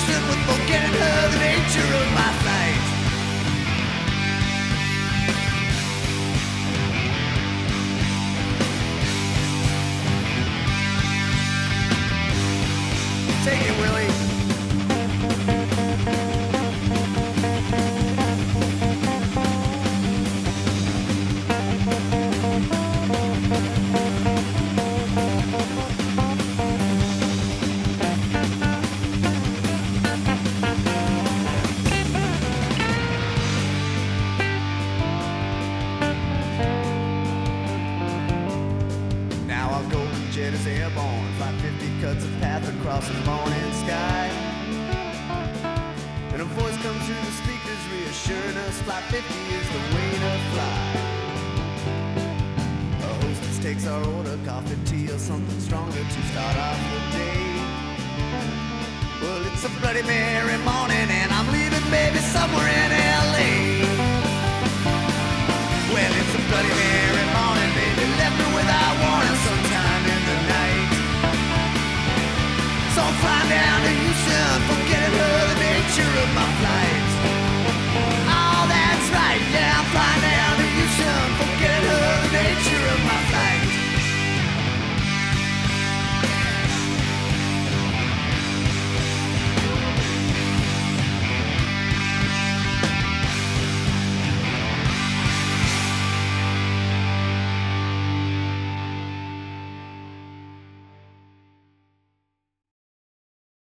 consistent with forgetting her, the nature of my flight. Take it, Willie. Jet is airborne, 550 cuts a path across the morning sky. And a voice comes through the speakers reassuring us Flight 50 is the way to fly. A hostess takes our order, coffee, tea or something stronger to start off the day. Well, it's a Bloody Mary morning and I'm leaving baby somewhere in L.A. Well, it's a Bloody Mary